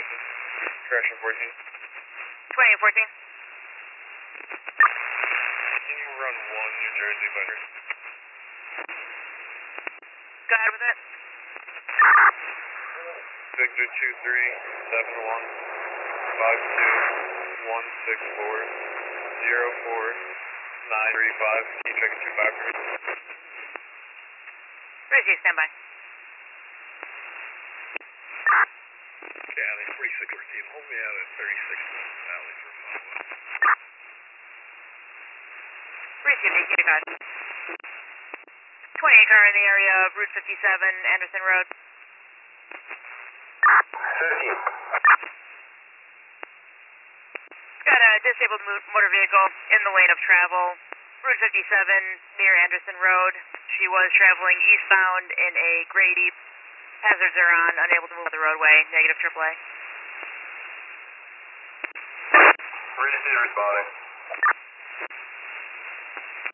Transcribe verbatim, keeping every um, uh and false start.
Correction fourteen. twenty-eight fourteen. Can you run one New Jersey better? Go ahead with it. Victor two three seven one five two one six four zero four nine three five. Can you check two five for me? Appreciate standby. County three six fourteen, hold me out at thirty-six Valley for follow-up. Appreciate it, you guys. twenty-eight car in the area of Route fifty-seven, Anderson Road. fifteen. Got a disabled mo motor vehicle in the lane of travel. Route fifty-seven near Anderson Road. She was traveling eastbound in a gray Jeep. Hazards are on, unable to move the roadway. Negative triple A. Ready to responding.